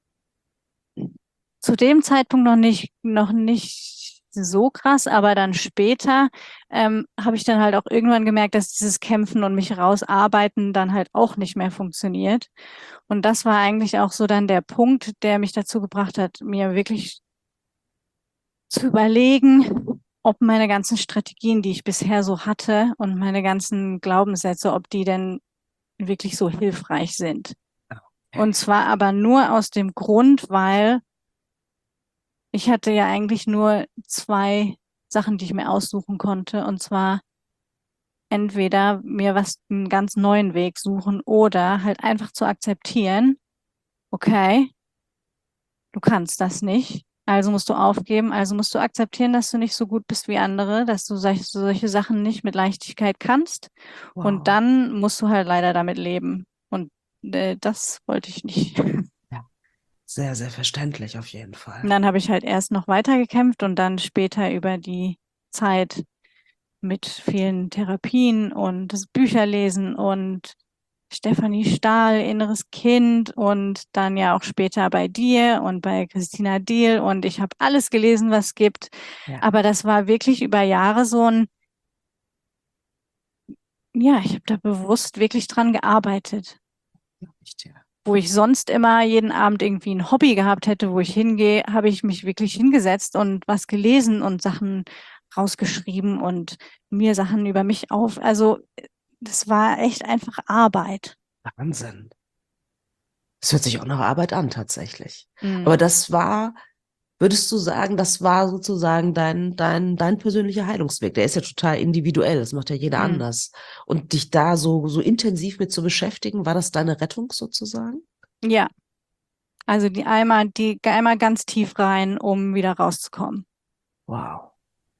zu dem Zeitpunkt noch nicht, noch nicht so krass, aber dann später ähm, habe ich dann halt auch irgendwann gemerkt, dass dieses Kämpfen und mich rausarbeiten dann halt auch nicht mehr funktioniert. Und das war eigentlich auch so dann der Punkt, der mich dazu gebracht hat, mir wirklich zu überlegen, ob meine ganzen Strategien, die ich bisher so hatte und meine ganzen Glaubenssätze, ob die denn wirklich so hilfreich sind. Und Okay. zwar aber nur aus dem Grund, weil ich hatte ja eigentlich nur zwei Sachen, die ich mir aussuchen konnte. Und zwar entweder mir was, einen ganz neuen Weg suchen oder halt einfach zu akzeptieren, okay, du kannst das nicht. Also musst du aufgeben, also musst du akzeptieren, dass du nicht so gut bist wie andere, dass du solche, solche Sachen nicht mit Leichtigkeit kannst. Und Wow. dann musst du halt leider damit leben. Und äh, das wollte ich nicht. Ja. Sehr, sehr verständlich auf jeden Und Fall. dann habe ich halt erst noch weiter gekämpft und dann später über die Zeit mit vielen Therapien und das Bücherlesen und Stefanie Stahl, Inneres Kind und dann ja auch später bei dir und bei Christina Diehl und ich habe alles gelesen, was es gibt. Ja. Aber das war wirklich über Jahre so ein, ja, ich habe da bewusst wirklich dran gearbeitet. Nicht, ja. Wo ich sonst immer jeden Abend irgendwie ein Hobby gehabt hätte, wo ich hingehe, habe ich mich wirklich hingesetzt und was gelesen und Sachen rausgeschrieben und mir Sachen über mich auf. Also das war echt einfach Arbeit. Wahnsinn. Das hört sich auch nach Arbeit an, tatsächlich. Mhm. Aber das war, würdest du sagen, das war sozusagen dein, dein, dein persönlicher Heilungsweg? Der ist ja total individuell, das macht ja jeder Mhm. anders. Und dich da so, so intensiv mit zu beschäftigen, war das deine Rettung sozusagen? Ja, also die einmal, die einmal ganz tief rein, um wieder rauszukommen. Wow.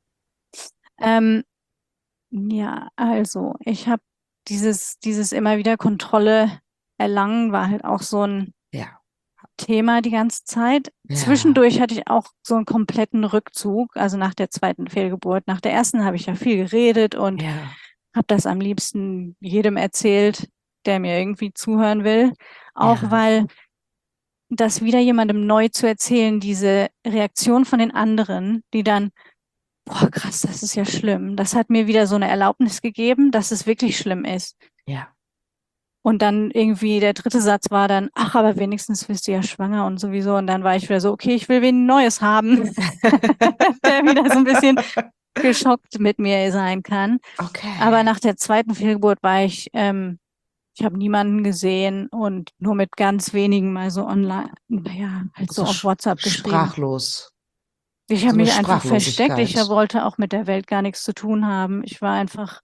Ähm, ja, also ich habe dieses, dieses immer wieder Kontrolle erlangen, war halt auch so ein Ja, Thema die ganze Zeit. ja, Zwischendurch hatte ich auch so einen kompletten Rückzug, also nach der zweiten Fehlgeburt. Nach der ersten habe ich ja viel geredet und ja, habe das am liebsten jedem erzählt, der mir irgendwie zuhören will. Auch ja. weil das wieder jemandem neu zu erzählen, diese Reaktion von den anderen, die dann, boah, krass, das ist ja schlimm. Das hat mir wieder so eine Erlaubnis gegeben, dass es wirklich schlimm ist. Ja. Und dann irgendwie der dritte Satz war dann, ach, aber wenigstens bist du ja schwanger und sowieso. Und dann war ich wieder so, okay, ich will wen Neues haben, der wieder so ein bisschen geschockt mit mir sein kann. Aber Okay. nach der zweiten Fehlgeburt war ich, ähm, ich habe niemanden gesehen und nur mit ganz wenigen mal so online, naja, halt so So auf sch- WhatsApp geschrieben. sprachlos. Ich habe So eine mich einfach versteckt. Ich Sprachlosigkeit. wollte auch mit der Welt gar nichts zu tun haben. Ich war einfach,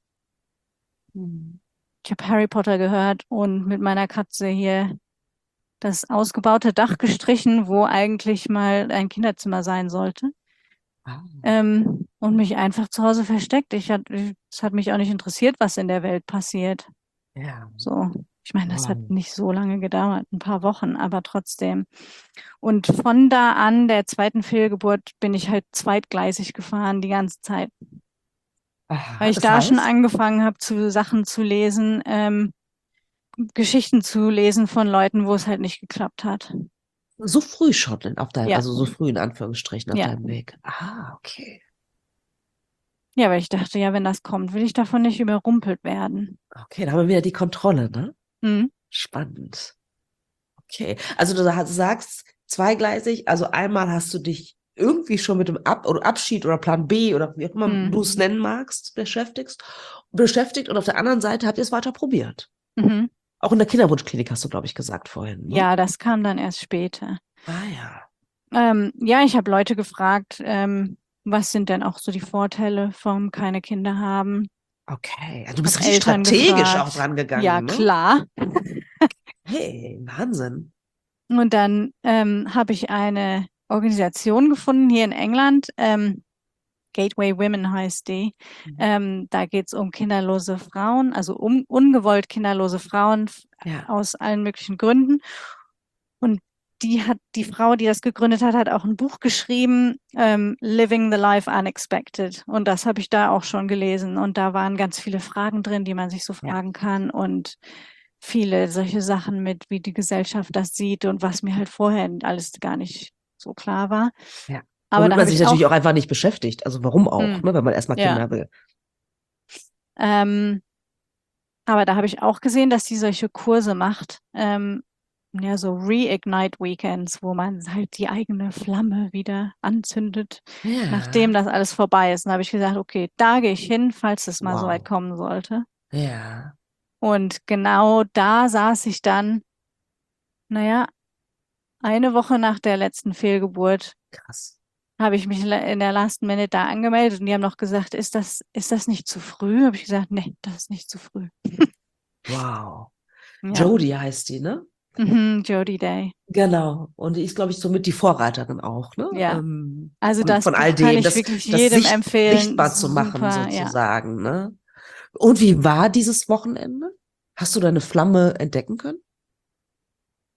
Hm. ich habe Harry Potter gehört und mit meiner Katze hier das ausgebaute Dach gestrichen, wo eigentlich mal ein Kinderzimmer sein sollte. Ah, Ähm, und mich einfach zu Hause versteckt. Ich hat, es hat mich auch nicht interessiert, was in der Welt passiert. ja. So, ich meine, das hat Wow. nicht so lange gedauert, ein paar Wochen, aber trotzdem. Und von da an, der zweiten Fehlgeburt, bin ich halt zweitgleisig gefahren die ganze Zeit. Weil Aha, ich das da schon heißt, angefangen habe, zu Sachen zu lesen, ähm, Geschichten zu lesen von Leuten, wo es halt nicht geklappt hat. so früh schon in- auf deinem, Ja, also so früh in Anführungsstrichen auf ja. deinem Weg. Ah, okay. Ja, weil ich dachte, ja, wenn das kommt, will ich davon nicht überrumpelt werden. Okay, da haben wir wieder die Kontrolle, ne? Hm? Spannend. Okay. Also du sa- sagst zweigleisig, also einmal hast du dich irgendwie schon mit dem Ab oder Abschied oder Plan B oder wie auch immer du Hm. es nennen magst, beschäftigst, beschäftigt und auf der anderen Seite habt ihr es weiter probiert. Mhm. Auch in der Kinderwunschklinik hast du, glaube ich, gesagt vorhin, ne? Ja, das kam dann erst später. Ah ja. Ähm, ja, ich habe Leute gefragt, ähm, was sind denn auch so die Vorteile vom keine Kinder haben? Okay. Ja, du bist Habe richtig Eltern strategisch auch gefragt. dran Ja, gegangen, ne? klar. Hey, Wahnsinn. Und dann ähm, habe ich eine Organisation gefunden hier in England. Ähm, Gateway Women heißt die. Mhm. Ähm, da geht es um kinderlose Frauen, also um ungewollt kinderlose Frauen f- Ja, aus allen möglichen Gründen. Und die hat, die Frau, die das gegründet hat, hat auch ein Buch geschrieben, ähm, Living the Life Unexpected. Und das habe ich da auch schon gelesen. Und da waren ganz viele Fragen drin, die man sich so ja, fragen kann. Und viele solche Sachen mit, wie die Gesellschaft das sieht und was mir halt vorher alles gar nicht so klar war. ja. Aber Womit da man habe sich ich natürlich auch, auch einfach nicht beschäftigt. Also warum auch, hm, ne? Wenn man erstmal ja, Kinder will. ähm, aber da habe ich auch gesehen, dass die solche Kurse macht. Ähm, ja, so Reignite Weekends, wo man halt die eigene Flamme wieder anzündet, nachdem Ja. das alles vorbei ist. Und da habe ich gesagt, okay, da gehe ich hin, falls es mal so weit Wow. kommen sollte. Ja. Und genau da saß ich dann, naja, eine Woche nach der letzten Fehlgeburt Krass. habe ich mich in der Last Minute da angemeldet und die haben noch gesagt, ist das, ist das nicht zu früh? Habe ich gesagt, nee, das ist nicht zu früh. Wow. Ja, Jodie heißt die, ne? mhm, Jody Day. Genau. Und die ist, glaube ich, somit die Vorreiterin auch, ne? Ja, Ähm, also von, das von all Buch kann dem, ich das, wirklich das jedem Sicht, empfehlen. sichtbar zu machen, Super, ja. sozusagen, ne? Und wie war dieses Wochenende? Hast du deine Flamme entdecken können?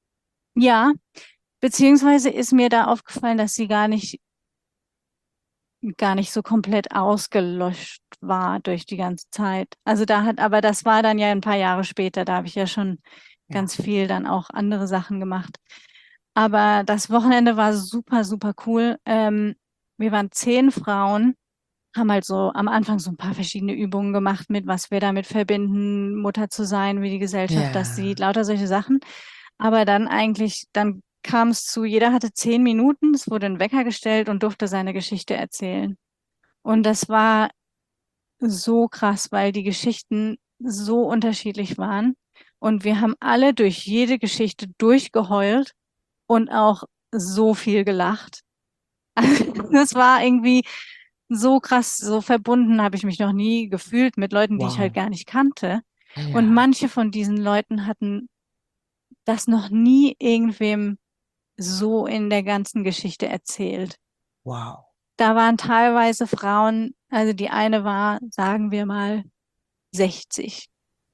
Ja, beziehungsweise ist mir da aufgefallen, dass sie gar nicht gar nicht so komplett ausgelöscht war durch die ganze Zeit. Also da hat, aber das war dann ja ein paar Jahre später, da habe ich ja schon Ja. ganz viel dann auch andere Sachen gemacht. Aber das Wochenende war super, super cool. Ähm, wir waren zehn Frauen, haben halt so am Anfang so ein paar verschiedene Übungen gemacht mit, was wir damit verbinden, Mutter zu sein, wie die Gesellschaft das sieht, Ja. lauter solche Sachen. Aber dann eigentlich, dann kam es zu, jeder hatte zehn Minuten, es wurde ein Wecker gestellt und durfte seine Geschichte erzählen. Und das war so krass, weil die Geschichten so unterschiedlich waren. Und wir haben alle durch jede Geschichte durchgeheult und auch so viel gelacht. Das war irgendwie so krass, so verbunden habe ich mich noch nie gefühlt mit Leuten, die ich halt Wow. gar nicht kannte. Und Ja. manche von diesen Leuten hatten das noch nie irgendwem so in der ganzen Geschichte erzählt. Wow. Da waren teilweise Frauen, also die eine war, sagen wir mal, sechzig.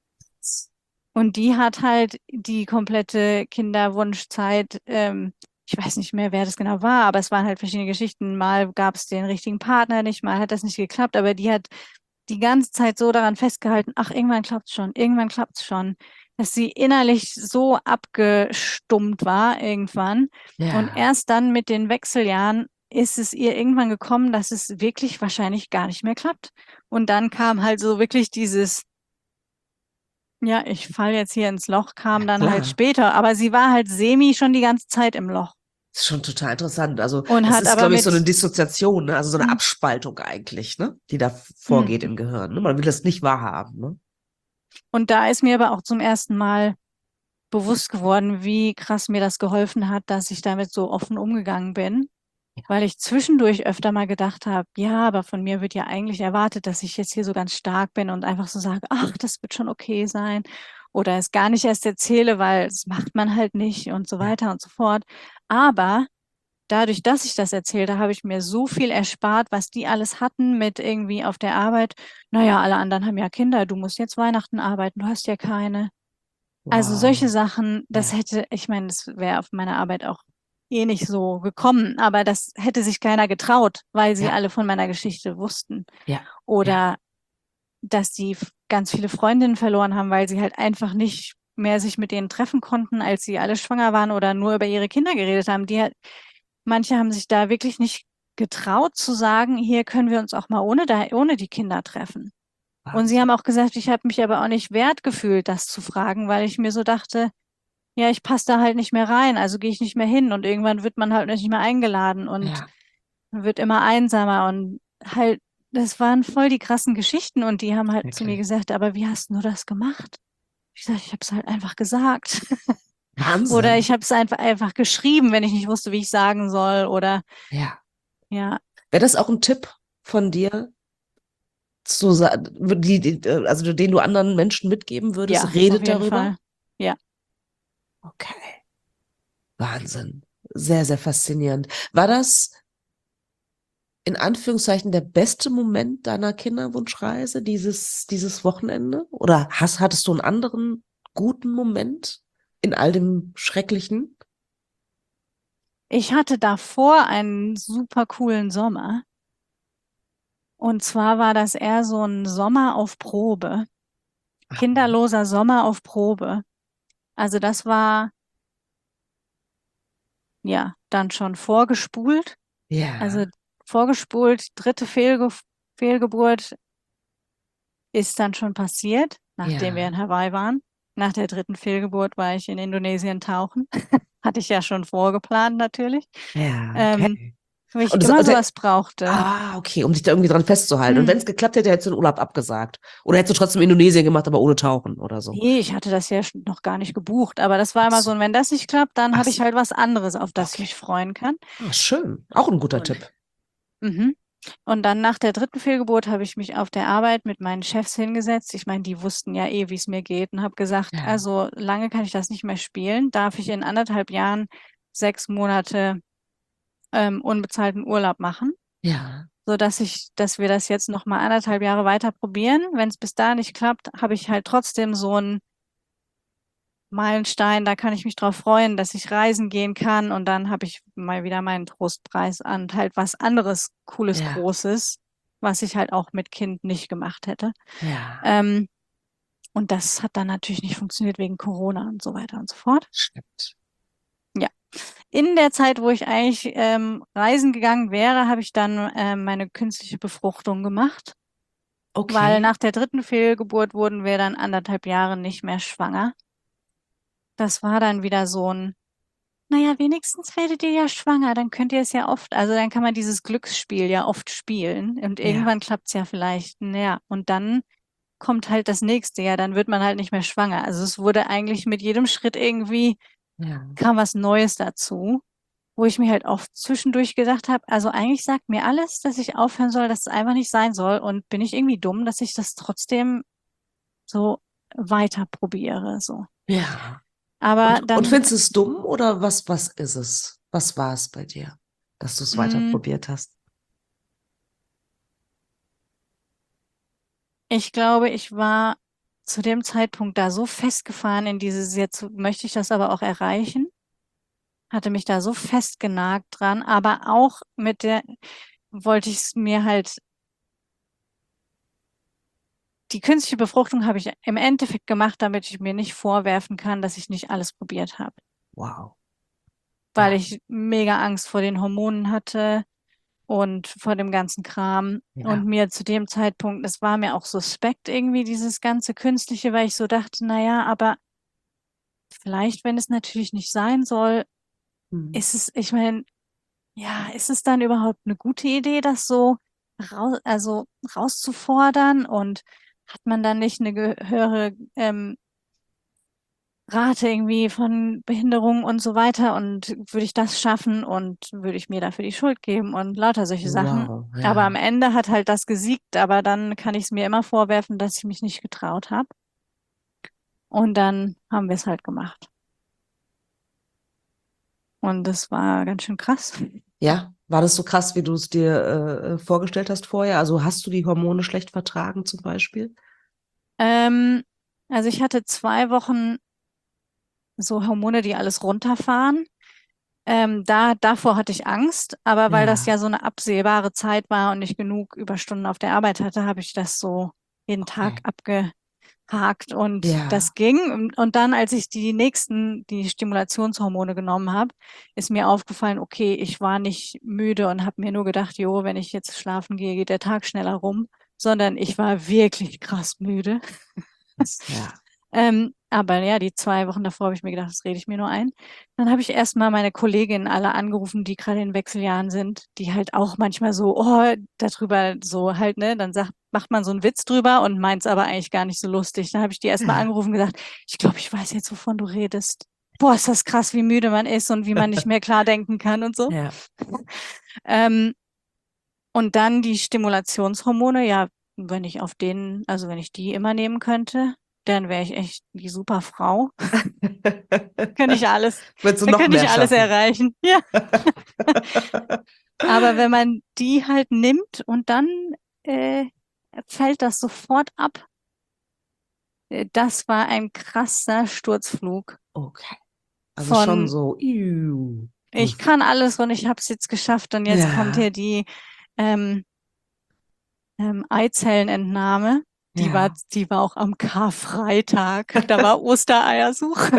Und die hat halt die komplette Kinderwunschzeit, ähm, ich weiß nicht mehr, wer das genau war, aber es waren halt verschiedene Geschichten. Mal gab es den richtigen Partner nicht, mal hat das nicht geklappt, aber die hat die ganze Zeit so daran festgehalten, ach, irgendwann klappt's schon, irgendwann klappt's schon, dass sie innerlich so abgestummt war irgendwann. Und Ja. erst dann mit den Wechseljahren ist es ihr irgendwann gekommen, dass es wirklich wahrscheinlich gar nicht mehr klappt. Und dann kam halt so wirklich dieses, ja, ich falle jetzt hier ins Loch, kam Ja, dann halt klar. später. Aber sie war halt semi schon die ganze Zeit im Loch Das ist schon total interessant. Also, und das hat ist, aber glaube ich, so eine mit, Dissoziation, ne? Also so eine hm, Abspaltung eigentlich, ne? Die da vorgeht hm. im Gehirn. Ne? Man will das nicht wahrhaben, ne? Und da ist mir aber auch zum ersten Mal bewusst geworden, wie krass mir das geholfen hat, dass ich damit so offen umgegangen bin, weil ich zwischendurch öfter mal gedacht habe, ja, aber von mir wird ja eigentlich erwartet, dass ich jetzt hier so ganz stark bin und einfach so sage, ach, das wird schon okay sein oder es gar nicht erst erzähle, weil das macht man halt nicht und so Ja. weiter und so fort. Aber dadurch, dass ich das erzählte, habe ich mir so viel erspart, was die alles hatten mit irgendwie auf der Arbeit. Naja, alle anderen haben ja Kinder, du musst jetzt Weihnachten arbeiten, du hast ja keine. Also solche Wow. Sachen, das Ja. hätte, ich meine, das wäre auf meiner Arbeit auch eh nicht so gekommen, aber das hätte sich keiner getraut, weil sie Ja. alle von meiner Geschichte wussten. Ja. Ja. Oder dass die f- ganz viele Freundinnen verloren haben, weil sie halt einfach nicht mehr sich mit denen treffen konnten, als sie alle schwanger waren oder nur über ihre Kinder geredet haben. Die, hat- manche haben sich da wirklich nicht getraut zu sagen, hier können wir uns auch mal ohne, da, ohne die Kinder treffen. Und sie Wahnsinn. haben auch gesagt, ich habe mich aber auch nicht wert gefühlt, das zu fragen, weil ich mir so dachte, ja, ich passe da halt nicht mehr rein, also gehe ich nicht mehr hin und irgendwann wird man halt nicht mehr eingeladen und Ja. man wird immer einsamer und halt, das waren voll die krassen Geschichten und die haben halt zu mir Wirklich. gesagt, aber wie hast du das gemacht? Ich sage, ich habe es halt einfach gesagt. Oder Wahnsinn. ich habe es einfach, einfach geschrieben, wenn ich nicht wusste, wie ich sagen soll. Oder Ja. ja, Wäre das auch ein Tipp von dir, zu, sa- die, die, also den du anderen Menschen mitgeben würdest? ja, auf Redet jeden darüber? Fall. Ja. Okay. Wahnsinn. Sehr, sehr faszinierend. War das in Anführungszeichen der beste Moment deiner Kinderwunschreise, dieses, dieses Wochenende? Oder hast, hattest du einen anderen guten Moment in all dem Schrecklichen? Ich hatte davor einen super coolen Sommer. Und zwar war das eher so ein Sommer auf Probe. Aha. Kinderloser Sommer auf Probe. Also das war ja dann schon vorgespult. Also Ja, vorgespult, dritte Fehlge Fehlgeburt ist dann schon passiert, nachdem wir ja, in Hawaii waren. Nach der dritten Fehlgeburt war ich in Indonesien tauchen. Hatte ich ja schon vorgeplant natürlich, ja, ähm, okay. weil ich Und das, immer und der, sowas brauchte. ah, okay, um dich da irgendwie dran festzuhalten. Und wenn Hm. es geklappt hätte, hättest du den Urlaub abgesagt. Oder hättest du trotzdem Indonesien gemacht, aber ohne Tauchen oder so. Nee, ich hatte das ja schon noch gar nicht gebucht, aber das war Ach immer so, so. und wenn das nicht klappt, dann Ach habe ich so. halt was anderes, auf das ich Okay. mich freuen kann. Ah, schön. Auch ein guter Und Tipp. mhm. Und dann nach der dritten Fehlgeburt habe ich mich auf der Arbeit mit meinen Chefs hingesetzt. Ich meine, die wussten ja eh, wie es mir geht und habe gesagt, Ja, also lange kann ich das nicht mehr spielen. Darf ich in anderthalb Jahren sechs Monate ähm, unbezahlten Urlaub machen, ja, sodass ich, dass wir das jetzt noch mal anderthalb Jahre weiter probieren. Wenn es bis da nicht klappt, habe ich halt trotzdem so ein Meilenstein, da kann ich mich drauf freuen, dass ich reisen gehen kann. Und dann habe ich mal wieder meinen Trostpreis an halt was anderes Cooles, Ja, Großes, was ich halt auch mit Kind nicht gemacht hätte. ja, Ähm, und das hat dann natürlich nicht funktioniert wegen Corona und so weiter und so fort. stimmt. Ja. In der Zeit, wo ich eigentlich ähm, reisen gegangen wäre, habe ich dann ähm, meine künstliche Befruchtung gemacht, weil Okay. nach der dritten Fehlgeburt wurden wir dann anderthalb Jahre nicht mehr schwanger. Das war dann wieder so ein, naja, wenigstens werdet ihr ja schwanger, dann könnt ihr es ja oft, also dann kann man dieses Glücksspiel ja oft spielen und Ja, irgendwann klappt es ja vielleicht, naja, und dann kommt halt das nächste, ja, dann wird man halt nicht mehr schwanger. Also es wurde eigentlich mit jedem Schritt irgendwie, ja, kam was Neues dazu, wo ich mir halt oft zwischendurch gedacht habe, also eigentlich sagt mir alles, dass ich aufhören soll, dass es einfach nicht sein soll und bin ich irgendwie dumm, dass ich das trotzdem so weiter probiere, so. ja. Aber Und, und dann, findest du es dumm oder was, was ist es? Was war es bei dir, dass du es weiter mh, probiert hast? ich glaube, ich war zu dem Zeitpunkt da so festgefahren in dieses, jetzt möchte ich das aber auch erreichen, hatte mich da so festgenagt dran, aber auch mit der, wollte ich es mir halt, die künstliche Befruchtung habe ich im Endeffekt gemacht, damit ich mir nicht vorwerfen kann, dass ich nicht alles probiert habe, Wow. weil Ja, ich mega Angst vor den Hormonen hatte und vor dem ganzen Kram. Und ja. mir zu dem Zeitpunkt, es war mir auch suspekt irgendwie, dieses ganze Künstliche, weil ich so dachte, naja, aber vielleicht, wenn es natürlich nicht sein soll, Hm. ist es, ich meine, ja, ist es dann überhaupt eine gute Idee, das so raus, also rauszufordern und hat man dann nicht eine ge- höhere ähm, Rate irgendwie von Behinderung und so weiter und würde ich das schaffen und würde ich mir dafür die Schuld geben und lauter solche Sachen. Wow, Aber am ja. Ende hat halt das gesiegt, aber dann kann ich es mir immer vorwerfen, dass ich mich nicht getraut habe. Und dann haben wir es halt gemacht. Und das war ganz schön krass. Ja, war das so krass, wie du es dir äh, vorgestellt hast vorher? Also hast du die Hormone schlecht vertragen zum Beispiel? Ähm, also ich hatte zwei Wochen so Hormone, die alles runterfahren. Ähm, da, davor hatte ich Angst, aber weil das ja Ja, so eine absehbare Zeit war und ich genug Überstunden auf der Arbeit hatte, habe ich das so jeden Tag okay. abgehakt und das Ja. ging. Und, und dann, als ich die nächsten, die Stimulationshormone genommen habe, ist mir aufgefallen, okay, ich war nicht müde und habe mir nur gedacht, jo, wenn ich jetzt schlafen gehe, geht der Tag schneller rum, sondern ich war wirklich krass müde. Das, ja. Ähm, aber ja, die zwei Wochen davor habe ich mir gedacht, das rede ich mir nur ein. Dann habe ich erstmal meine Kolleginnen alle angerufen, die gerade in Wechseljahren sind, die halt auch manchmal so, oh, darüber so halt, ne, dann sagt, macht man so einen Witz drüber und meint es aber eigentlich gar nicht so lustig. Dann habe ich die erstmal Ja. angerufen und gesagt, ich glaube, ich weiß jetzt, wovon du redest. Boah, ist das krass, wie müde man ist und wie man nicht mehr klar denken kann und so. Ja. Ähm, und dann die Stimulationshormone, ja, wenn ich auf denen, also wenn ich die immer nehmen könnte, dann wäre ich echt die super Frau. Könnte ich alles, Willst du da noch könnte mehr ich alles schaffen? erreichen. Ja. Aber wenn man die halt nimmt und dann äh, fällt das sofort ab, äh, das war ein krasser Sturzflug Okay. Also schon von so, iu. Hm. ich kann alles und ich habe es jetzt geschafft und jetzt kommt Ja, hier die ähm, ähm, Eizellenentnahme. Die war, ja. die war auch am Karfreitag. Da war Ostereiersuche.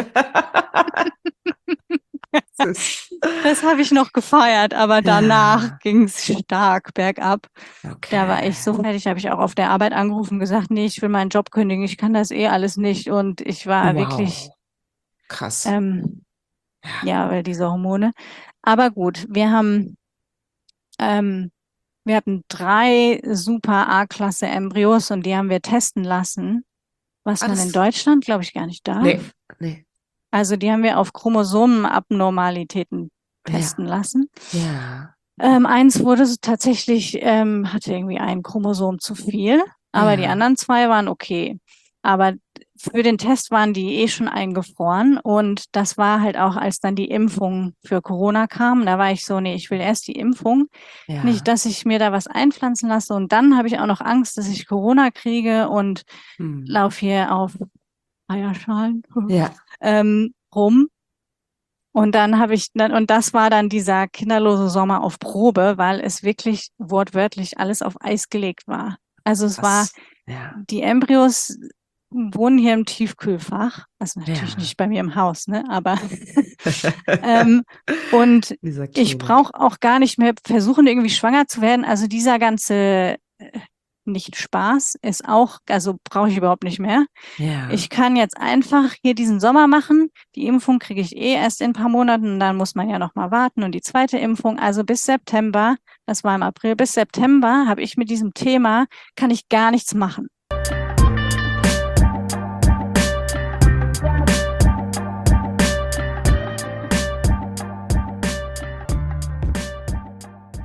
Süß. Das habe ich noch gefeiert, aber danach Ja, ging es stark bergab. Da war ich okay. so fertig, habe ich auch auf der Arbeit angerufen und gesagt, nee, ich will meinen Job kündigen, ich kann das eh alles nicht. Und ich war wirklich, Wow, krass. ähm, Ja. ja, weil diese Hormone. Aber gut, wir haben, ähm, wir hatten drei super A-Klasse Embryos und die haben wir testen lassen, was man in Alles. Deutschland, glaube ich, gar nicht Nee, darf. nee. Also die haben wir auf Chromosomenabnormalitäten testen Ja, lassen. ja, Ähm, eins wurde so tatsächlich, ähm, hatte irgendwie ein Chromosom zu viel, aber die ja, anderen zwei waren okay. Aber für den Test waren die eh schon eingefroren und das war halt auch, als dann die Impfung für Corona kam, da war ich so, nee, ich will erst die Impfung, nicht, ja. dass ich mir da was einpflanzen lasse und dann habe ich auch noch Angst, dass ich Corona kriege und Hm. laufe hier auf Eierschalen. Ja, ähm, rum. Und dann habe ich dann, und das war dann dieser kinderlose Sommer auf Probe, weil es wirklich wortwörtlich alles auf Eis gelegt war. Also es war, Was? Ja. die Embryos wohnen hier im Tiefkühlfach, also natürlich Ja. nicht bei mir im Haus, ne, aber ähm, und Dieser ich Klinik. brauche auch gar nicht mehr versuchen, irgendwie schwanger zu werden. Also dieser ganze äh, nicht Spaß ist auch, also brauche ich überhaupt nicht mehr. Ja. Ich kann jetzt einfach hier diesen Sommer machen. Die Impfung kriege ich eh erst in ein paar Monaten und dann muss man ja noch mal warten und die zweite Impfung. Also bis September, das war im April, bis September habe ich mit diesem Thema, kann ich gar nichts machen.